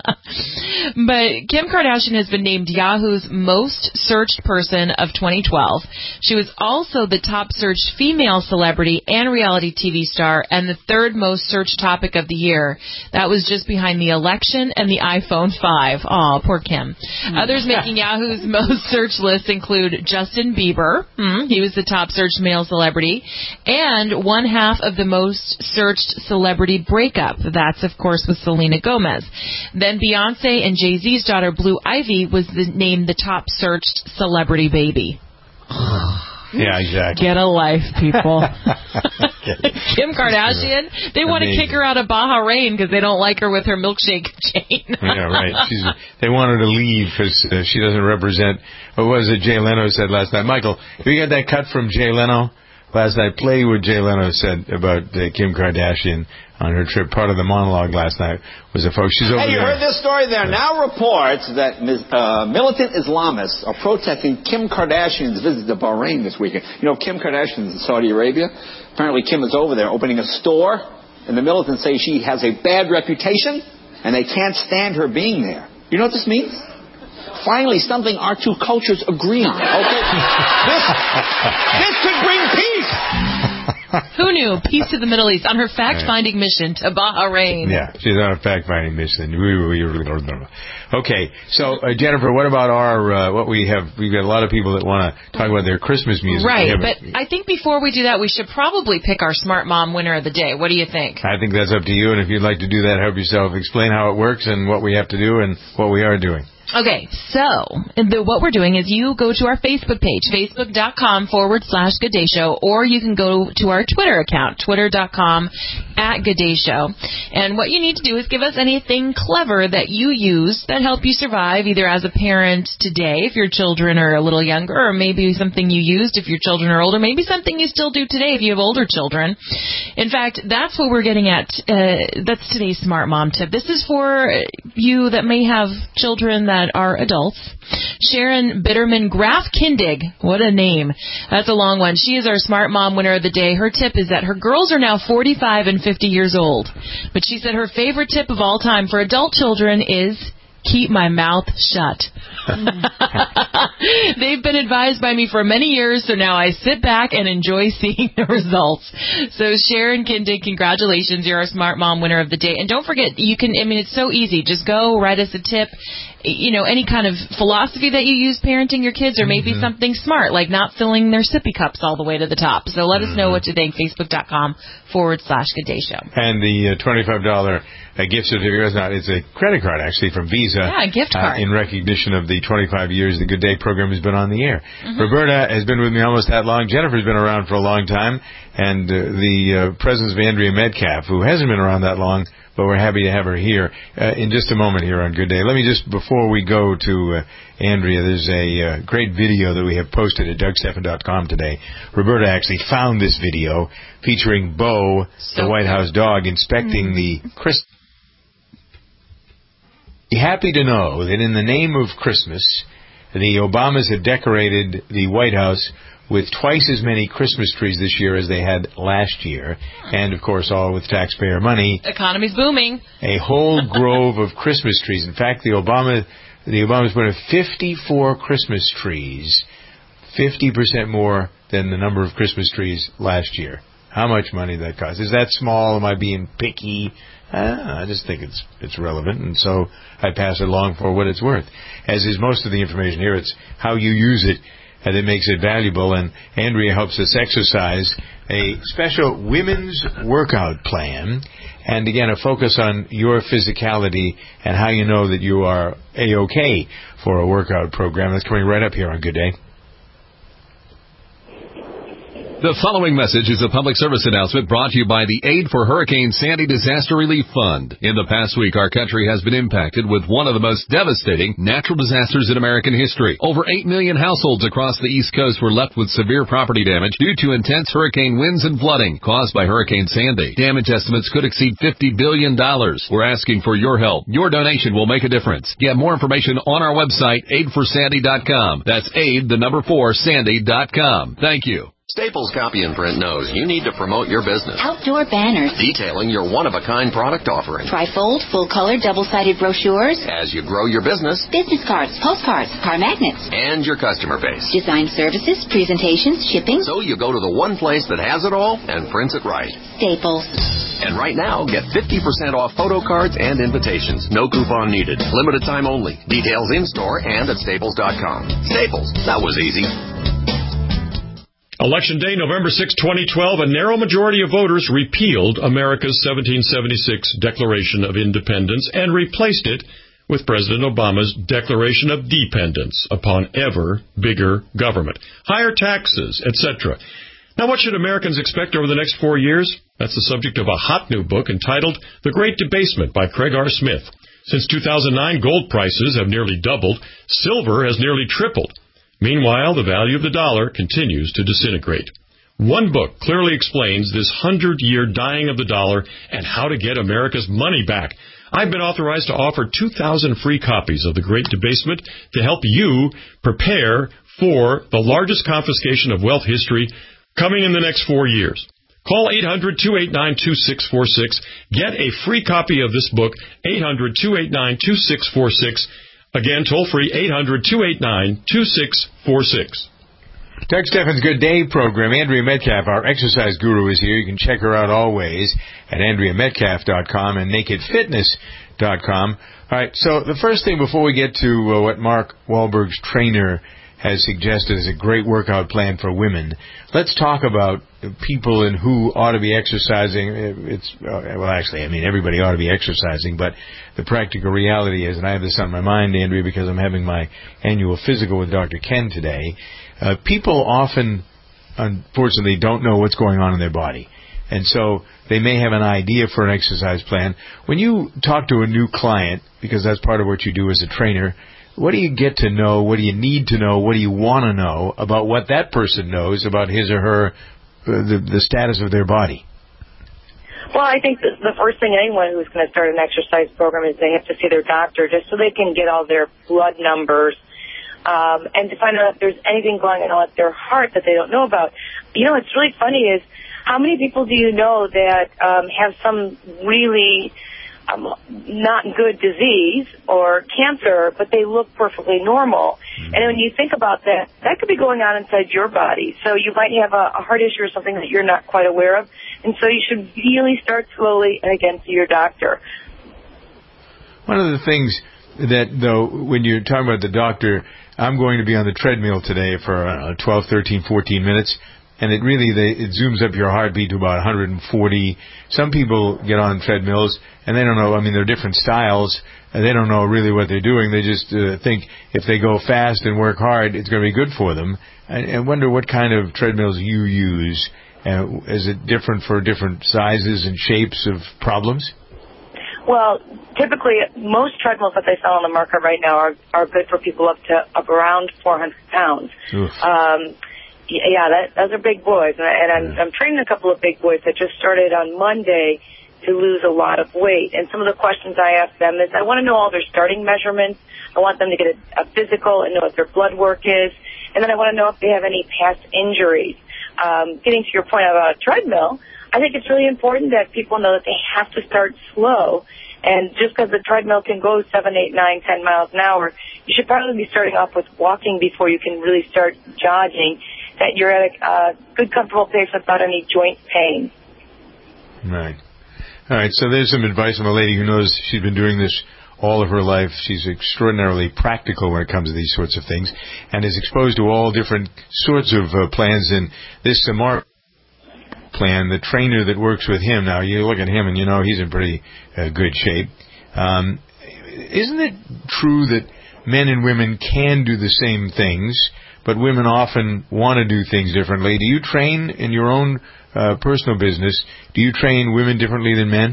But Kim Kardashian has been named Yahoo's most searched person of twenty twelve. She was also the top searched female celebrity and reality T V star, and the third most searched topic of the year. That was just behind the election and the iPhone five. Aw, poor Kim. Others making Yahoo's most searched list include Justin Bieber. Hmm, he was the top searched male celebrity, and one half of the most searched celebrity breakup. That's, of course, with Selena Gomez. Then Beyonce and Jay-Z's daughter, Blue Ivy, was the, named the top searched celebrity baby. Yeah, exactly. Get a life, people. Kim Kardashian, they want to kick her out of Bahrain because they don't like her with her milkshake chain. Yeah, right. She's, they want her to leave because uh, she doesn't represent, what was it Jay Leno said last night? Michael, you got that cut from Jay Leno last night? Play what Jay Leno said about uh, Kim Kardashian on her trip. Part of the monologue last night was a folks. She's over hey, you there. heard this story? There are now reports that uh, militant Islamists are protesting Kim Kardashian's visit to Bahrain this weekend. You know, Kim Kardashian is in Saudi Arabia. Apparently, Kim is over there opening a store, and the militants say she has a bad reputation, and they can't stand her being there. You know what this means? Finally, something our two cultures agree on. Okay, this, this could bring peace. Who knew? Peace to the Middle East on her fact-finding mission to Bahrain. Yeah, she's on a fact-finding mission. Okay, so uh, Jennifer, what about our uh, what we have? We've got a lot of people that want to talk about their Christmas music. Right, but I think before we do that, we should probably pick our Smart Mom winner of the day. What do you think? I think that's up to you, and if you'd like to do that, help yourself explain how it works and what we have to do and what we are doing. Okay, so the, what we're doing is you go to our Facebook page, facebook.com forward slash Good Day Show, or you can go to our Twitter account, twitter.com at Good Day Show. And what you need to do is give us anything clever that you use that help you survive, either as a parent today, if your children are a little younger, or maybe something you used if your children are older, maybe something you still do today if you have older children. In fact, that's what we're getting at. Uh, that's today's Smart Mom tip. This is for you that may have children that are adults. Sharon Bitterman Graf Kindig. What a name. That's a long one. She is our Smart Mom winner of the day. Her tip is that her girls are now forty-five and fifty years old. But she said her favorite tip of all time for adult children is keep my mouth shut. They've been advised by me for many years, so now I sit back and enjoy seeing the results. So Sharon Kindig, congratulations. You're our Smart Mom winner of the day. And don't forget, you can, I mean, it's so easy. Just go, write us a tip. You know, any kind of philosophy that you use parenting your kids, or maybe mm-hmm. something smart, like not filling their sippy cups all the way to the top. So let mm-hmm. us know what you think. Facebook.com forward slash Good Day Show. And the uh, twenty-five dollars uh, gift certificate is not, it's a credit card, actually, from Visa. Yeah, a gift card. Uh, in recognition of the twenty-five years the Good Day program has been on the air. Mm-hmm. Roberta has been with me almost that long. Jennifer's been around for a long time. And uh, the uh, presence of Andrea Metcalf, who hasn't been around that long, but we're happy to have her here uh, in just a moment here on Good Day. Let me just, before we go to uh, Andrea, there's a uh, great video that we have posted at Doug Stephan dot com today. Roberta actually found this video featuring Bo, so the White House dog, inspecting mm-hmm. the Christmas. Happy to know that in the name of Christmas, the Obamas have decorated the White House with twice as many Christmas trees this year as they had last year. And, of course, all with taxpayer money. Economy's booming. A whole grove of Christmas trees. In fact, the Obama the Obamas put in fifty-four Christmas trees, fifty percent more than the number of Christmas trees last year. How much money that cost? Is that small? Am I being picky? Uh, I just think it's it's relevant, and so I pass it along for what it's worth. As is most of the information here, it's how you use it and it makes it valuable. And Andrea helps us exercise a special women's workout plan, and again, a focus on your physicality and how you know that you are A-OK for a workout program. That's coming right up here on Good Day. The following message is a public service announcement brought to you by the Aid for Hurricane Sandy Disaster Relief Fund. In the past week, our country has been impacted with one of the most devastating natural disasters in American history. Over eight million households across the East Coast were left with severe property damage due to intense hurricane winds and flooding caused by Hurricane Sandy. Damage estimates could exceed fifty billion dollars. We're asking for your help. Your donation will make a difference. Get more information on our website, aid for sandy dot com. That's aid, the number four, sandy dot com. Thank you. Staples Copy and Print knows you need to promote your business. Outdoor banners. Detailing your one-of-a-kind product offering. Trifold, full-color, double-sided brochures. As you grow your business. Business cards, postcards, car magnets. And your customer base. Design services, presentations, shipping. So you go to the one place that has it all and prints it right. Staples. And right now, get fifty percent off photo cards and invitations. No coupon needed. Limited time only. Details in-store and at staples dot com. Staples. That was easy. Election Day, November sixth, twenty twelve, a narrow majority of voters repealed America's seventeen seventy-six Declaration of Independence and replaced it with President Obama's Declaration of Dependence upon ever bigger government, higher taxes, et cetera. Now, what should Americans expect over the next four years? That's the subject of a hot new book entitled The Great Debasement by Craig R. Smith. Since two thousand nine, gold prices have nearly doubled. Silver has nearly tripled. Meanwhile, the value of the dollar continues to disintegrate. One book clearly explains this hundred-year dying of the dollar and how to get America's money back. I've been authorized to offer two thousand free copies of The Great Debasement to help you prepare for the largest confiscation of wealth history coming in the next four years. Call eight hundred, two eight nine, two six four six. Get a free copy of this book, eight hundred, two eight nine, two six four six. Again, toll free, eight hundred, two eight nine, two six four six. Doug Steffens' Good Day program. Andrea Metcalf, our exercise guru, is here. You can check her out always at andrea metcalf dot com and naked fitness dot com. All right, so the first thing before we get to uh, what Mark Wahlberg's trainer has suggested as a great workout plan for women, let's talk about people and who ought to be exercising. It's uh, well, actually, I mean, everybody ought to be exercising, but the practical reality is, and I have this on my mind, Andrea, because I'm having my annual physical with Doctor Ken today, uh, people often, unfortunately, don't know what's going on in their body. And so they may have an idea for an exercise plan. When you talk to a new client, because that's part of what you do as a trainer, what do you get to know? What do you need to know? What do you want to know about what that person knows about his or her, uh, the, the status of their body? Well, I think the, the first thing anyone who's going to start an exercise program is they have to see their doctor just so they can get all their blood numbers um, and to find out if there's anything going on with their heart that they don't know about. You know, what's really funny is how many people do you know that um, have some really Um, not good disease or cancer, but they look perfectly normal. Mm-hmm. And when you think about that, that could be going on inside your body. So you might have a, a heart issue or something that you're not quite aware of. And so you should really start slowly and again see your doctor. One of the things that, though, when you're talking about the doctor, I'm going to be on the treadmill today for uh, twelve, thirteen, fourteen minutes. And it really, they, it zooms up your heartbeat to about one hundred forty. Some people get on treadmills, and they don't know, I mean, they're different styles, and they don't know really what they're doing. They just uh, think if they go fast and work hard, it's going to be good for them. I, I wonder what kind of treadmills you use. Uh, is it different for different sizes and shapes of problems? Well, typically, most treadmills that they sell on the market right now are, are good for people up to up around four hundred pounds. Um Yeah, that, those are big boys, and, I, and I'm, I'm training a couple of big boys that just started on Monday to lose a lot of weight. And some of the questions I ask them is I want to know all their starting measurements. I want them to get a, a physical and know what their blood work is. And then I want to know if they have any past injuries. Um, getting to your point about a treadmill, I think it's really important that people know that they have to start slow. And just because the treadmill can go seven, eight, nine, ten miles an hour, you should probably be starting off with walking before you can really start jogging, that you're at a uh, good, comfortable pace without any joint pain. Right. All right, so there's some advice from a lady who knows she's been doing this all of her life. She's extraordinarily practical when it comes to these sorts of things and is exposed to all different sorts of uh, plans. And this Samar plan, the trainer that works with him, now you look at him and you know he's in pretty uh, good shape. Um, isn't it true that men and women can do the same things, but women often want to do things differently? Do you train in your own uh, personal business? Do you train women differently than men?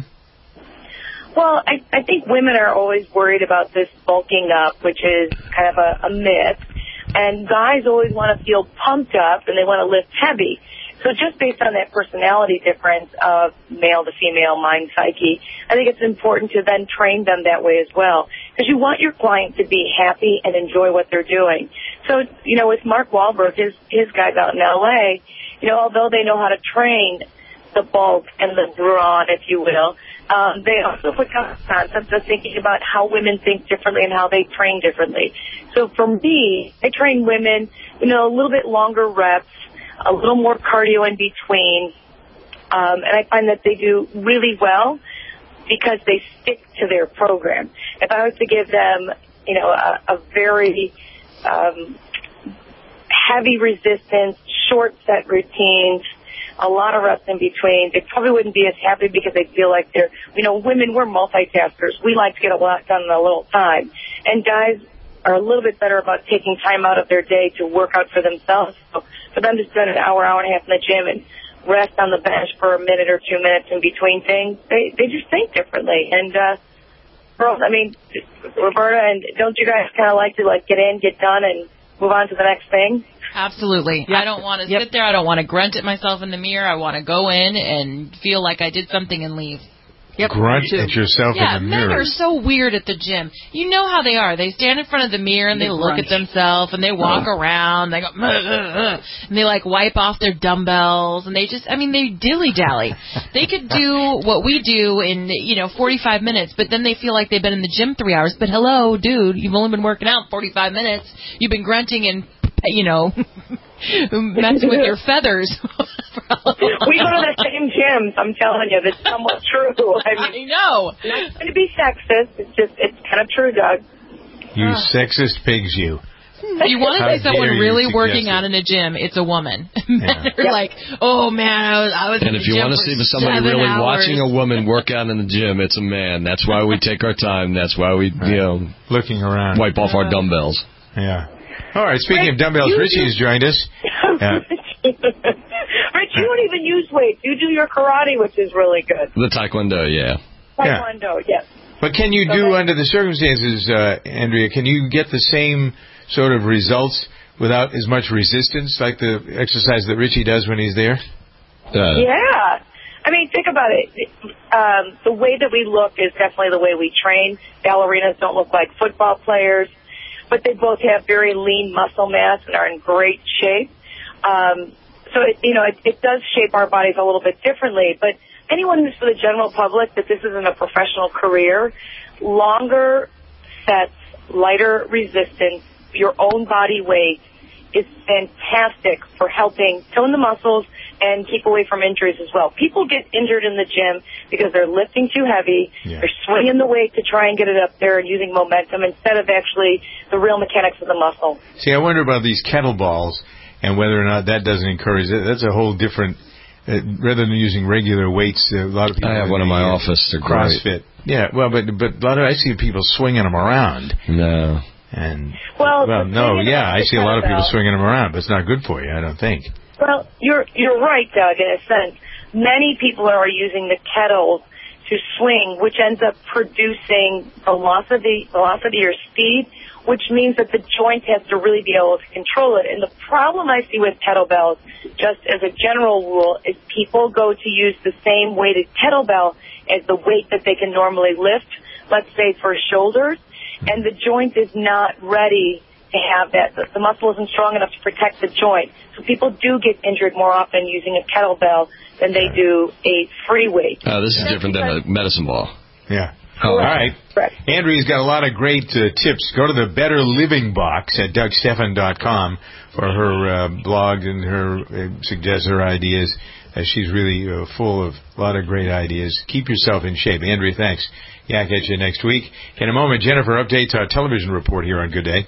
Well, I, I think women are always worried about this bulking up, which is kind of a, a myth. And guys always want to feel pumped up and they want to lift heavy. So just based on that personality difference of male to female mind psyche, I think it's important to then train them that way as well. Because you want your client to be happy and enjoy what they're doing. So, you know, with Mark Wahlberg, his, his guys out in L A, you know, although they know how to train the bulk and the brawn, if you will, um, they also put concepts of thinking about how women think differently and how they train differently. So for me, I train women, you know, a little bit longer reps, a little more cardio in between, um, and I find that they do really well because they stick to their program. If I was to give them, you know, a, a very um, heavy resistance, short set routines, a lot of reps in between, they probably wouldn't be as happy because they feel like they're, you know, women, we're multitaskers. We like to get a lot done in a little time. And guys are a little bit better about taking time out of their day to work out for themselves. So for them to spend an hour, hour and a half in the gym and rest on the bench for a minute or two minutes in between things, they, they just think differently. And, uh, girls, I mean, Roberta, and don't you guys kind of like to, like, get in, get done, and move on to the next thing? Absolutely. Yep. I don't want to yep. sit there. I don't want to grunt at myself in the mirror. I want to go in and feel like I did something and leave. Yep, grunt at yourself yeah, in the mirror. Men are so weird at the gym. You know how they are. They stand in front of the mirror and they, they look grunt. at themselves and they walk uh. around. They go, uh, uh, and they like wipe off their dumbbells and they just, I mean, they dilly-dally. They could do what we do in, you know, forty-five minutes, but then they feel like they've been in the gym three hours. But hello, dude, you've only been working out forty-five minutes. You've been grunting and, you know, messing with your feathers. We go to the same gyms. I'm telling you, that's somewhat true. I mean, I know. Not trying to be sexist. It's just, it's kind of true, Doug. You sexist pigs, you. You want to How see someone dare you really suggest working it. out in a gym, it's a woman. Men are like, oh, man, I was, I was And in if the you gym want to for see somebody seven really hours. watching a woman work out in the gym, it's a man. That's why we take our time. That's why we, you know, looking around, wipe off our dumbbells. Yeah. All right. Speaking of dumbbells, Richie has joined us. Uh, Rich, you don't even use weights. You do your karate, which is really good. The Taekwondo, yeah. Taekwondo, yes. But can you do, under the circumstances, uh, Andrea, can you get the same sort of results without as much resistance, like the exercise that Richie does when he's there? Uh, Yeah. I mean, think about it. Um, the way that we look is definitely the way we train. Ballerinas don't look like football players, but they both have very lean muscle mass and are in great shape. Um, so, it, you know, it, it does shape our bodies a little bit differently. But anyone who's for the general public, that this isn't a professional career, longer sets, lighter resistance, your own body weight is fantastic for helping tone the muscles and keep away from injuries as well. People get injured in the gym because they're lifting too heavy, yeah. they're swinging the weight to try and get it up there and using momentum instead of actually the real mechanics of the muscle. See, I wonder about these kettlebells and whether or not that doesn't encourage it. That's a whole different, uh, rather than using regular weights, uh, a lot of people... I have one in my office. They're CrossFit. Yeah, well, but but a lot of, I see people swinging them around. No. And, well, well no, yeah, I see a lot of people kettlebell. swinging them around, but it's not good for you, I don't think. Well, you're you're right, Doug, in a sense. Many people are using the kettles to swing, which ends up producing velocity, velocity or speed, which means that the joint has to really be able to control it. And the problem I see with kettlebells, just as a general rule, is people go to use the same weighted kettlebell as the weight that they can normally lift, let's say for shoulders, and the joint is not ready to have that. The, the muscle isn't strong enough to protect the joint. So people do get injured more often using a kettlebell than they do a free weight. Uh, this is different than a medicine ball. Yeah. Oh. All right. Andrea's got a lot of great uh, tips. Go to the Better Living Box at Doug Stephan dot com for her uh, blog and her uh, suggests her ideas. Uh, she's really uh, full of a lot of great ideas. Keep yourself in shape. Andrea, thanks. Yeah, I'll catch you next week. In a moment, Jennifer updates our television report here on Good Day.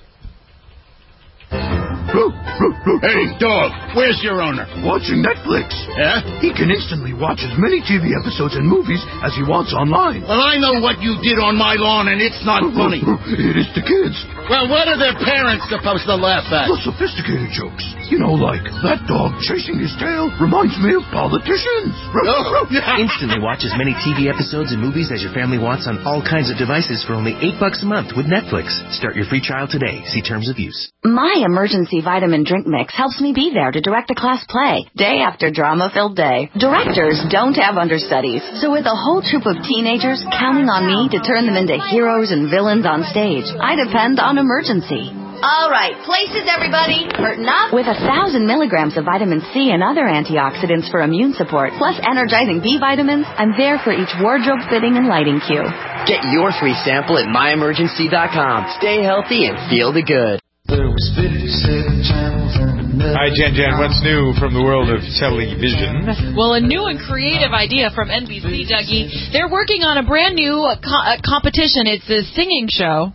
Hey, dog, where's your owner? Watching Netflix. Yeah? He can instantly watch as many T V episodes and movies as he wants online. Well, I know what you did on my lawn, and it's not funny. It is the kids. Well, what are their parents supposed to laugh at? The sophisticated jokes. You know, like, that dog chasing his tail reminds me of politicians. Instantly watch as many T V episodes and movies as your family wants on all kinds of devices for only eight bucks a month with Netflix. Start your free trial today. See terms of use. My emergency vitamin drink mix helps me be there to direct a class play, day after drama-filled day. Directors don't have understudies, so with a whole troop of teenagers counting on me to turn them into heroes and villains on stage, I depend on Emergency. All right, places, everybody. Curtain up. With a thousand milligrams of vitamin C and other antioxidants for immune support, plus energizing B vitamins, I'm there for each wardrobe fitting and lighting cue. Get your free sample at my emergency dot com. Stay healthy and feel the good. Hi, Jen Jen. What's new from the world of television? Well, a new and creative idea from N B C, Dougie. They're working on a brand new co- competition. It's a singing show.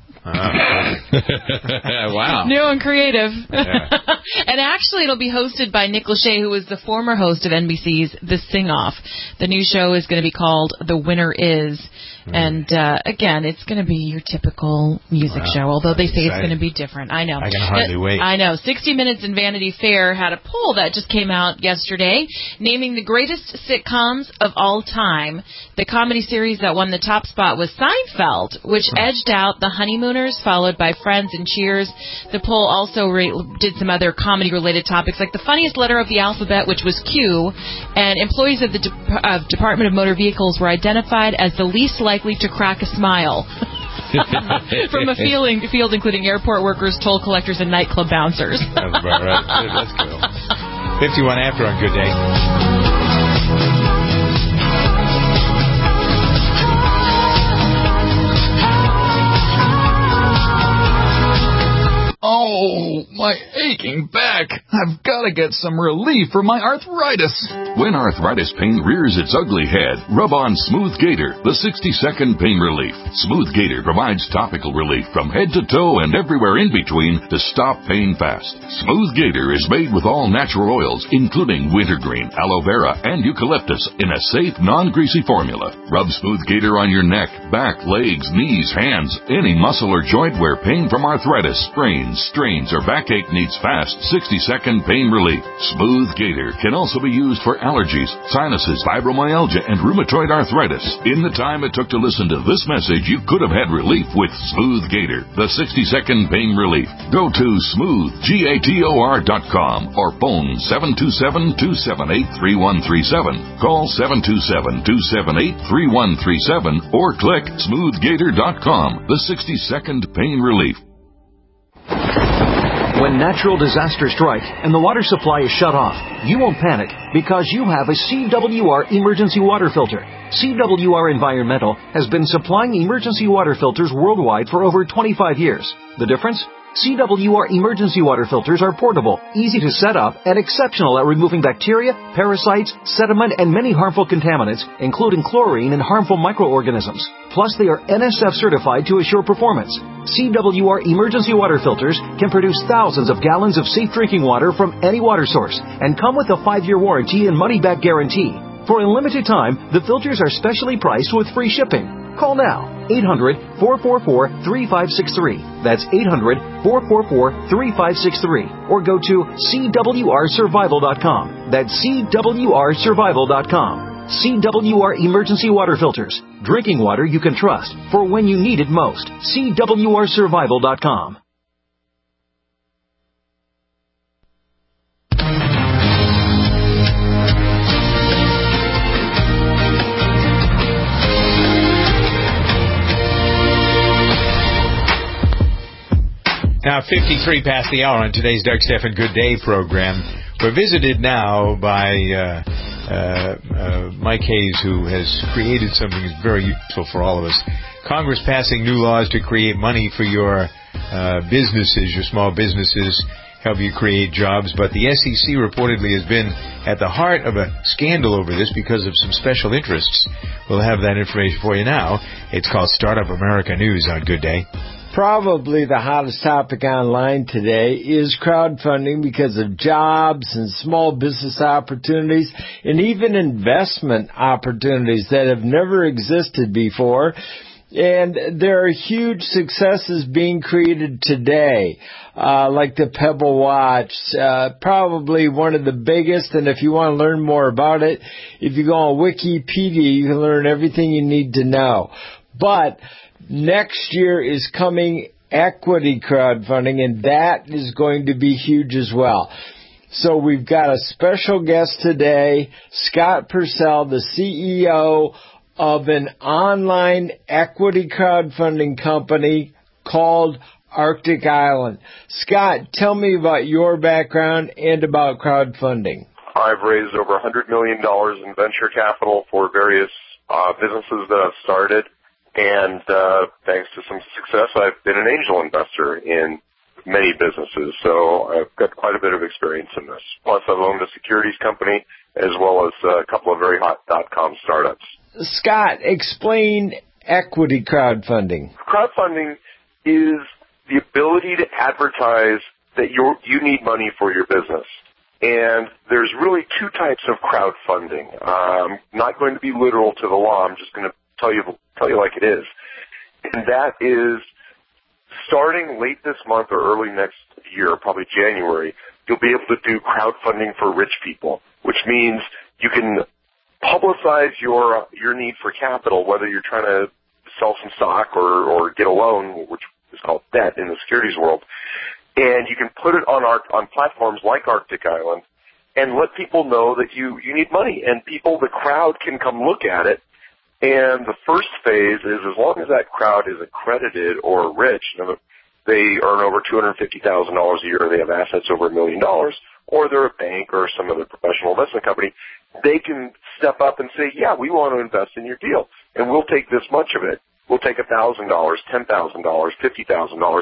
Wow. New and creative. Yeah. And actually, it'll be hosted by Nick Lachey, who was the former host of N B C's The Sing-Off. The new show is going to be called The Winner Is. Mm. And, uh, again, it's going to be your typical music wow. show, although they say exciting. It's going to be different. I know. I can hardly uh, wait. I know. sixty minutes and Vanity Fair had a poll that just came out yesterday, naming the greatest sitcoms of all time. The comedy series that won the top spot was Seinfeld, which edged out The Honeymooners, followed by Friends and Cheers. The poll also re- did some other comedy-related topics, like the funniest letter of the alphabet, which was Q, and employees of the De- uh, Department of Motor Vehicles were identified as the least likely to crack a smile. From a feeling, field including airport workers, toll collectors, and nightclub bouncers. That's about right. That's cool. fifty-one after on Good Day. Oh, my aching back. I've got to get some relief for my arthritis. When arthritis pain rears its ugly head, rub on Smooth Gator, the sixty-second pain relief. Smooth Gator provides topical relief from head to toe and everywhere in between to stop pain fast. Smooth Gator is made with all natural oils, including wintergreen, aloe vera, and eucalyptus in a safe, non-greasy formula. Rub Smooth Gator on your neck, back, legs, knees, hands, any muscle or joint where pain from arthritis, sprains, strains, or backache needs fast sixty-second pain relief. Smooth Gator can also be used for allergies, sinuses, fibromyalgia, and rheumatoid arthritis. In the time it took to listen to this message, you could have had relief with Smooth Gator, the sixty-second pain relief. Go to smooth gator dot com or phone seven two seven, two seven eight, three one three seven. Call seven two seven, two seven eight, three one three seven or click smooth gator dot com, the sixty-second pain relief. When natural disasters strike and the water supply is shut off, you won't panic because you have a C W R emergency water filter. C W R Environmental has been supplying emergency water filters worldwide for over twenty-five years. The difference? C W R emergency water filters are portable, easy to set up, and exceptional at removing bacteria, parasites, sediment, and many harmful contaminants, including chlorine and harmful microorganisms. Plus, they are N S F certified to assure performance. C W R emergency water filters can produce thousands of gallons of safe drinking water from any water source and come with a five-year warranty and money-back guarantee. For a limited time, the filters are specially priced with free shipping. Call now, eight hundred, four four four, three five six three. That's eight hundred, four four four, three five six three. Or go to C W R survival dot com. That's C W R survival dot com. C W R Emergency Water Filters. Drinking water you can trust for when you need it most. C W R survival dot com. Now, fifty-three past the hour on today's Doug Stephan Good Day program. We're visited now by uh, uh, uh, Mike Hayes, who has created something that's very useful for all of us. Congress passing new laws to create money for your uh, businesses, your small businesses, help you create jobs. But the S E C reportedly has been at the heart of a scandal over this because of some special interests. We'll have that information for you now. It's called Startup America News on Good Day. Probably the hottest topic online today is crowdfunding because of jobs and small business opportunities and even investment opportunities that have never existed before. And there are huge successes being created today, uh, like the Pebble Watch, uh, probably one of the biggest. And if you want to learn more about it, if you go on Wikipedia, you can learn everything you need to know. But next year is coming equity crowdfunding, and that is going to be huge as well. So we've got a special guest today, Scott Purcell, the C E O of an online equity crowdfunding company called Arctic Island. Scott, tell me about your background and about crowdfunding. I've raised over one hundred million dollars in venture capital for various uh, businesses that I've started. And uh, thanks to some success, I've been an angel investor in many businesses. So I've got quite a bit of experience in this. Plus, I've owned a securities company as well as a couple of very hot dot-com startups. Scott, explain equity crowdfunding. Crowdfunding is the ability to advertise that you're, you need money for your business. And there's really two types of crowdfunding. I'm not going to be literal to the law. I'm just going to tell you tell you like it is. And that is starting late this month or early next year, probably January, you'll be able to do crowdfunding for rich people, which means you can publicize your your need for capital, whether you're trying to sell some stock or, or get a loan, which is called debt in the securities world. And you can put it on our, on platforms like Arctic Island and let people know that you, you need money. And people, the crowd can come look at it. And the first phase is as long as that crowd is accredited or rich, you know, they earn over two hundred fifty thousand dollars a year, they have assets over a million dollars, or they're a bank or some other professional investment company, they can step up and say, yeah, we want to invest in your deal, and we'll take this much of it. We'll take one thousand dollars, ten thousand dollars, fifty thousand dollars,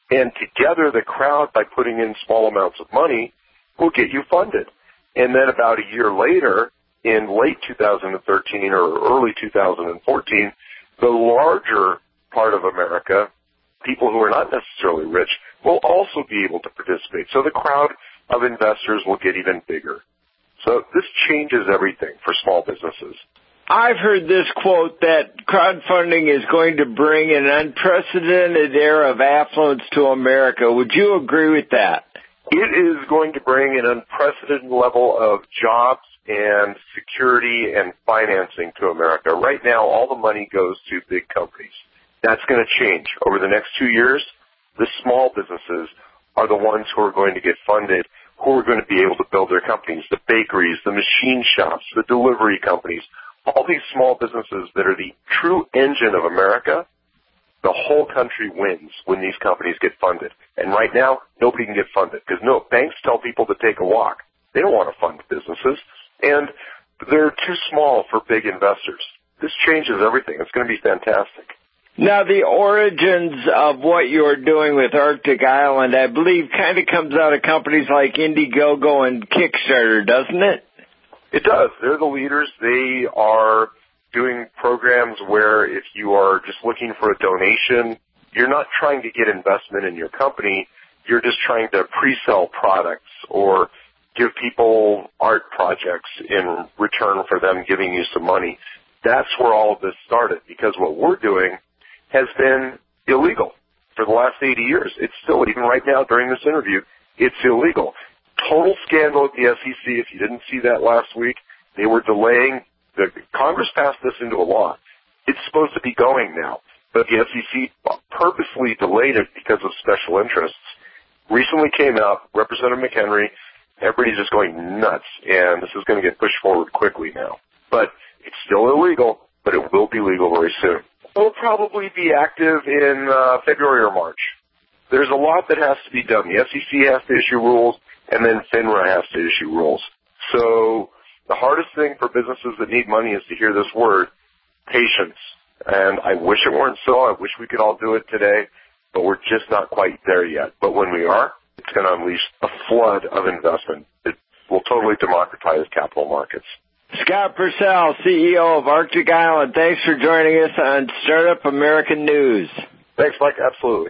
And together, the crowd, by putting in small amounts of money, will get you funded. And then about a year later, in late two thousand thirteen or early two thousand fourteen, the larger part of America, people who are not necessarily rich, will also be able to participate. So the crowd of investors will get even bigger. So this changes everything for small businesses. I've heard this quote that crowdfunding is going to bring an unprecedented era of affluence to America. Would you agree with that? It is going to bring an unprecedented level of jobs and security and financing to America. Right now, all the money goes to big companies. That's going to change. Over the next two years, the small businesses are the ones who are going to get funded, who are going to be able to build their companies, the bakeries, the machine shops, the delivery companies, all these small businesses that are the true engine of America. The whole country wins when these companies get funded. And right now, nobody can get funded because no banks tell people to take a walk. They don't want to fund businesses, and they're too small for big investors. This changes everything. It's going to be fantastic. Now, the origins of what you're doing with Arctic Island, I believe, kind of comes out of companies like Indiegogo and Kickstarter, doesn't it? It does. They're the leaders. They are doing programs where if you are just looking for a donation, you're not trying to get investment in your company. You're just trying to pre-sell products or give people art projects in return for them giving you some money. That's where all of this started, because what we're doing has been illegal for the last eighty years. It's still, even right now during this interview, it's illegal. Total scandal at the S E C. If you didn't see that last week, they were delaying. The Congress passed this into a law. It's supposed to be going now, but the S E C purposely delayed it because of special interests. Recently came out, Representative McHenry, everybody's just going nuts, and this is going to get pushed forward quickly now. But it's still illegal, but it will be legal very soon. It'll probably be active in uh, February or March. There's a lot that has to be done. The S E C has to issue rules, and then FINRA has to issue rules. So the hardest thing for businesses that need money is to hear this word, patience. And I wish it weren't so. I wish we could all do it today, but we're just not quite there yet. But when we are, it's going to unleash a flood of investment. It will totally democratize capital markets. Scott Purcell, C E O of Arctic Island, thanks for joining us on Startup American News. Thanks, Mike. Absolutely.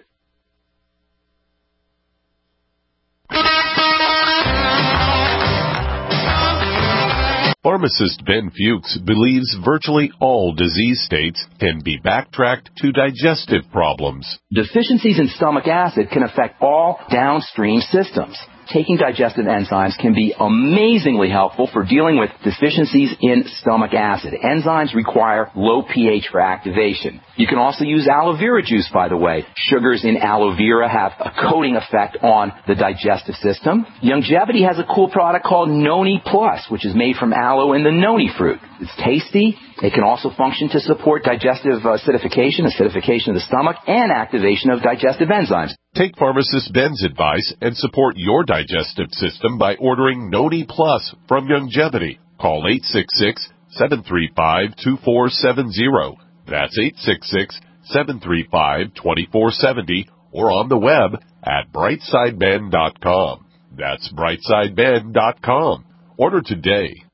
Pharmacist Ben Fuchs believes virtually all disease states can be backtracked to digestive problems. Deficiencies in stomach acid can affect all downstream systems. Taking digestive enzymes can be amazingly helpful for dealing with deficiencies in stomach acid. Enzymes require low pH for activation. You can also use aloe vera juice, by the way. Sugars in aloe vera have a coating effect on the digestive system. Youngevity has a cool product called Noni Plus, which is made from aloe and the noni fruit. It's tasty. It can also function to support digestive acidification, acidification of the stomach, and activation of digestive enzymes. Take Pharmacist Ben's advice and support your digestive system by ordering Noni Plus from Youngevity. Call eight six six, seven three five, two four seven zero. That's eight six six, seven three five, two four seven zero or on the web at brightside ben dot com. That's brightside ben dot com. Order today.